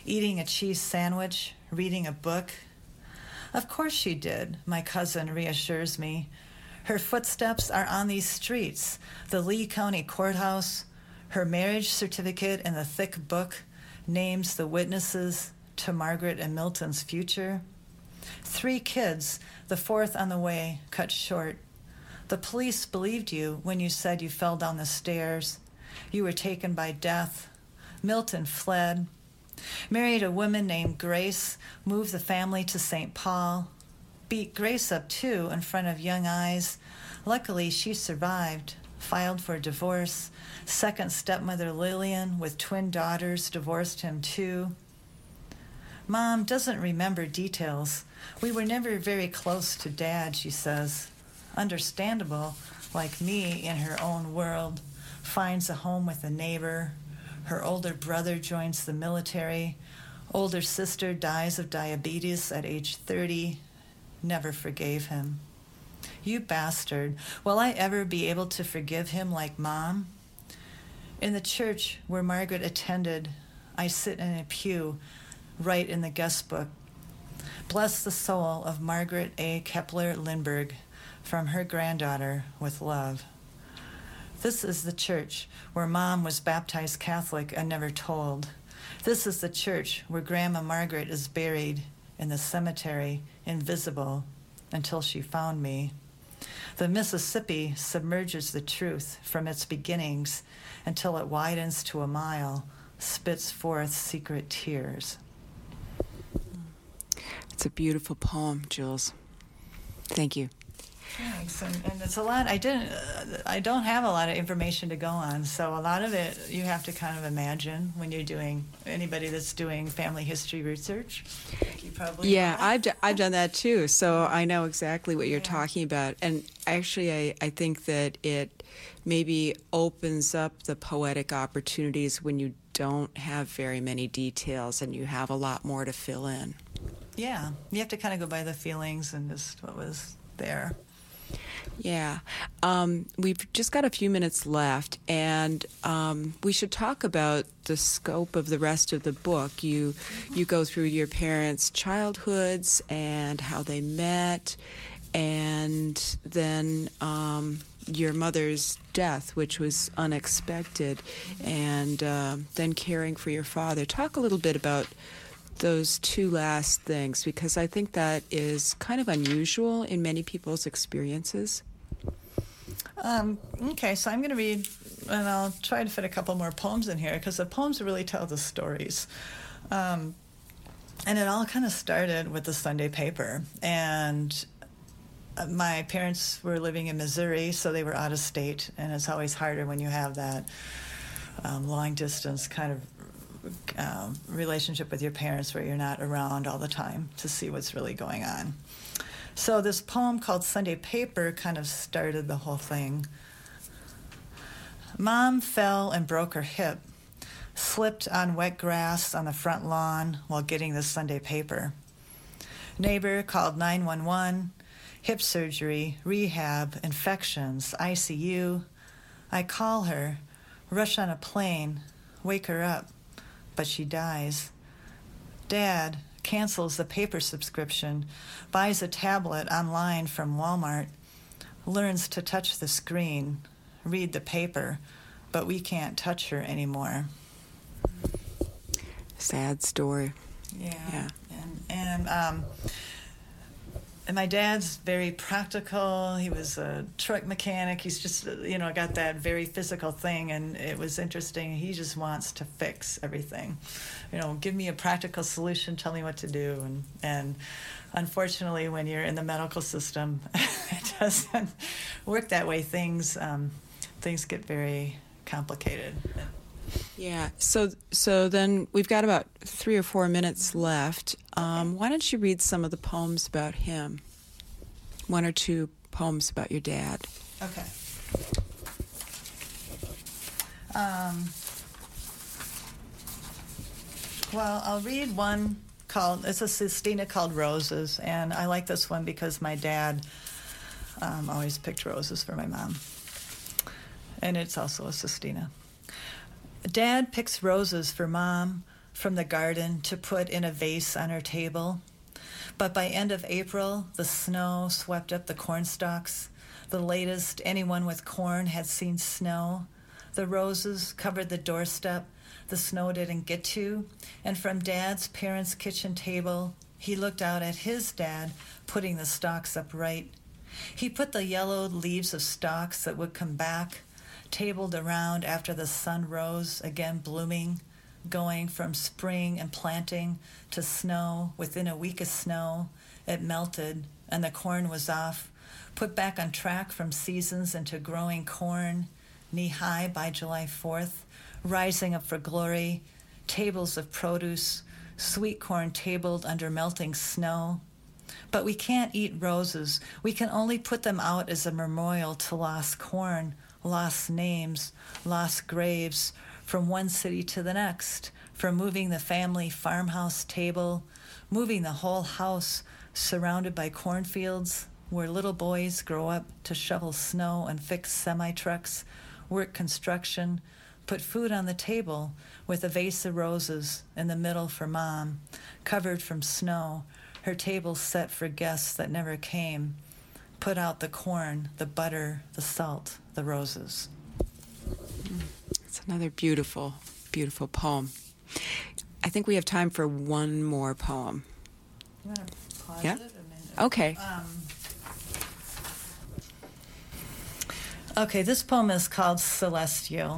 Speaker 4: eating a cheese sandwich, reading a book. Of course she did, my cousin reassures me. Her footsteps are on these streets, the Lee County Courthouse. Her marriage certificate in the thick book names the witnesses to Margaret and Milton's future. Three kids, the fourth on the way, cut short. The police believed you when you said you fell down the stairs. You were taken by death. Milton fled. Married a woman named Grace, moved the family to Saint Paul. Beat Grace up, too, in front of young eyes. Luckily, she survived. Filed for divorce. Second stepmother Lillian, with twin daughters, divorced him, too. Mom doesn't remember details. We were never very close to Dad, she says. Understandable, like me in her own world. Finds a home with a neighbor. Her older brother joins the military. Older sister dies of diabetes at age thirty. Never forgave him. You bastard. Will I ever be able to forgive him like Mom? In the church where Margaret attended, I sit in a pew, write in the guest book. Bless the soul of Margaret A. Kepler Lindbergh, from her granddaughter, with love. This is the church where Mom was baptized Catholic and never told. This is the church where Grandma Margaret is buried in the cemetery, invisible, until she found me. The Mississippi submerges the truth from its beginnings until it widens to a mile, spits forth secret tears.
Speaker 5: It's a beautiful poem, Jules. Thank you.
Speaker 4: Thanks, and, and it's a lot. I didn't. Uh, I don't have a lot of information to go on, so a lot of it you have to kind of imagine when you're doing. Anybody that's doing family history research, you probably.
Speaker 5: Yeah,
Speaker 4: have.
Speaker 5: I've d- I've done that too, so I know exactly what you're
Speaker 4: Yeah.
Speaker 5: talking about. And actually, I I think that it maybe opens up the poetic opportunities when you don't have very many details and you have a lot more to fill in.
Speaker 4: Yeah, you have to kind of go by the feelings and just what was there.
Speaker 5: Yeah. Um, we've just got a few minutes left, and um, we should talk about the scope of the rest of the book. You you go through your parents' childhoods and how they met, and then um, your mother's death, which was unexpected, and uh, then caring for your father. Talk a little bit about those two last things, because I think that is kind of unusual in many people's experiences.
Speaker 4: Um, okay, so I'm going to read, and I'll try to fit a couple more poems in here, because the poems really tell the stories. Um, and it all kind of started with the Sunday paper. And my parents were living in Missouri, so they were out of state, and it's always harder when you have that um, long-distance kind of Um, relationship with your parents where you're not around all the time to see what's really going on. So this poem called Sunday Paper kind of started the whole thing. Mom fell and broke her hip, slipped on wet grass on the front lawn while getting the Sunday paper. Neighbor called nine one one, hip surgery, rehab, infections, I C U. I call her, rush on a plane, wake her up. But she dies. Dad cancels the paper subscription, buys a tablet online from Walmart, learns to touch the screen, read the paper, but we can't touch her anymore.
Speaker 5: Sad story.
Speaker 4: Yeah.
Speaker 5: Yeah.
Speaker 4: And, and um, and my dad's very practical. He was a truck mechanic. He's just, you know, got that very physical thing, and it was interesting. He just wants to fix everything. You know, give me a practical solution, tell me what to do. And, and unfortunately, when you're in the medical system, it doesn't work that way. Things, um, things get very complicated.
Speaker 5: Yeah. So so then we've got about three or four minutes left. Um, why don't you read some of the poems about him? One or two poems about your dad.
Speaker 4: Okay. Um, well, I'll read one called, it's a sestina called Roses, and I like this one because my dad um, always picked roses for my mom. And it's also a sestina. Dad picks roses for Mom from the garden to put in a vase on her table. But by end of April, the snow swept up the corn stalks. The latest anyone with corn had seen snow. The roses covered the doorstep the snow didn't get to. And from Dad's parents' kitchen table, he looked out at his dad putting the stalks upright. He put the yellowed leaves of stalks that would come back, tabled around after the sun rose, again blooming, going from spring and planting to snow. Within a week of snow, it melted and the corn was off, put back on track from seasons into growing corn, knee-high by July fourth, rising up for glory, tables of produce, sweet corn tabled under melting snow. But we can't eat roses. We can only put them out as a memorial to lost corn, lost names, lost graves, from one city to the next, from moving the family farmhouse table, moving the whole house surrounded by cornfields where little boys grow up to shovel snow and fix semi-trucks, work construction, put food on the table with a vase of roses in the middle for Mom, covered from snow, her table set for guests that never came, put out the corn, the butter, the salt, the roses.
Speaker 5: It's another beautiful, beautiful poem. I think we have time for one more poem.
Speaker 4: You want to pause
Speaker 5: Yeah?
Speaker 4: it a minute?
Speaker 5: Okay.
Speaker 4: Um, okay, this poem is called Celestial.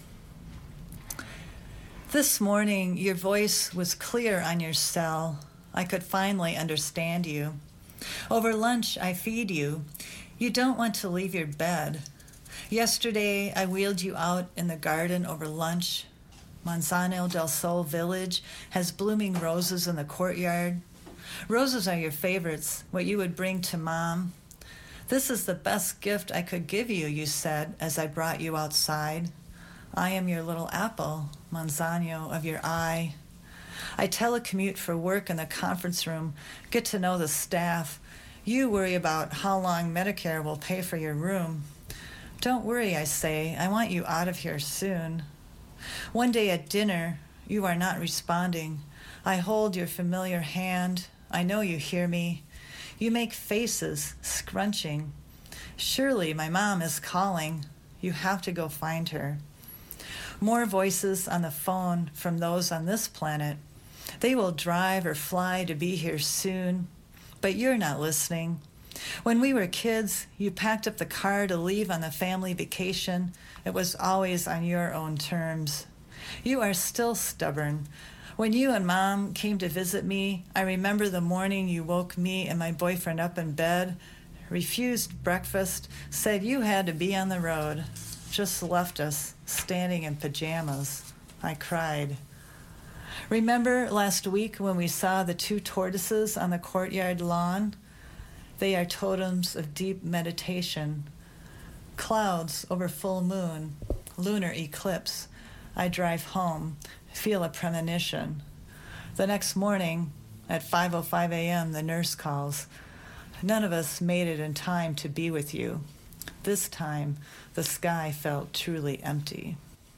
Speaker 4: This morning, your voice was clear on your cell. I could finally understand you. Over lunch, I feed you. You don't want to leave your bed. Yesterday, I wheeled you out in the garden over lunch. Manzano del Sol village has blooming roses in the courtyard. Roses are your favorites, what you would bring to Mom. This is the best gift I could give you, you said, as I brought you outside. I am your little apple, Manzano of your eye. I telecommute for work in the conference room, get to know the staff. You worry about how long Medicare will pay for your room. Don't worry, I say. I want you out of here soon. One day at dinner, you are not responding. I hold your familiar hand. I know you hear me. You make faces, scrunching. Surely my mom is calling. You have to go find her. More voices on the phone from those on this planet. They will drive or fly to be here soon, but you're not listening. When we were kids, you packed up the car to leave on the family vacation. It was always on your own terms. You are still stubborn. When you and Mom came to visit me, I remember the morning you woke me and my boyfriend up in bed, refused breakfast, said you had to be on the road, just left us standing in pajamas. I cried. Remember last week when we saw the two tortoises on the courtyard lawn? They are totems of deep meditation. Clouds over full moon, lunar eclipse. I drive home, feel a premonition. The next morning, at five oh five a.m., the nurse calls. None of us made it in time to be with you. This time, the sky felt truly empty.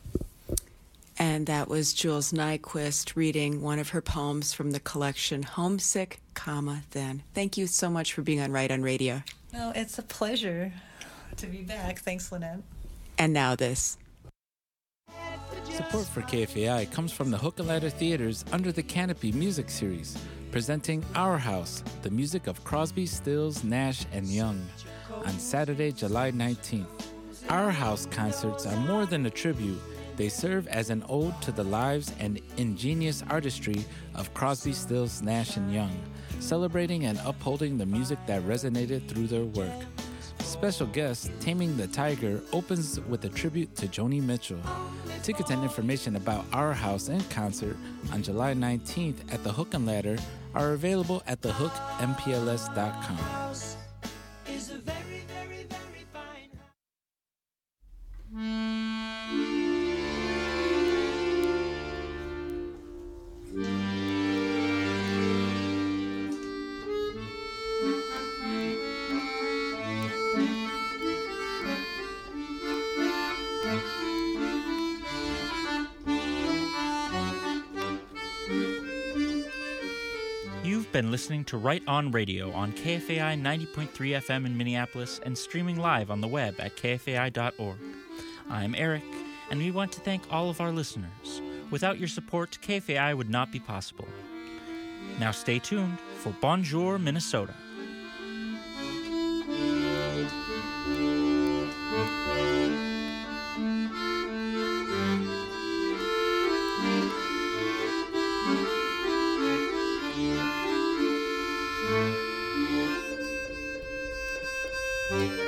Speaker 5: And that was Jules Nyquist reading one of her poems from the collection Homesick, comma, Then. Thank you so much for being on Right on Radio.
Speaker 4: No, it's a pleasure to be back. Thanks, Lynette.
Speaker 5: And now this.
Speaker 1: Support for K F A I comes from the Hook and Ladder Theaters Under the Canopy music series, presenting Our House, the music of Crosby, Stills, Nash, and Young, on Saturday, July nineteenth. Our House concerts are more than a tribute. They serve as an ode to the lives and ingenious artistry of Crosby, Stills, Nash, and Young, celebrating and upholding the music that resonated through their work. Special guest, Taming the Tiger, opens with a tribute to Joni Mitchell. Tickets and information about Our House and concert on July nineteenth at the Hook and Ladder are available at the hook m p l s dot com. been listening to Right On Radio on K F A I ninety point three F M in Minneapolis and streaming live on the web at K F A I dot org. I'm Eric, and we want to thank all of our listeners. Without your support, K F A I would not be possible. Now stay tuned for Bonjour, Minnesota.
Speaker 6: Thank you.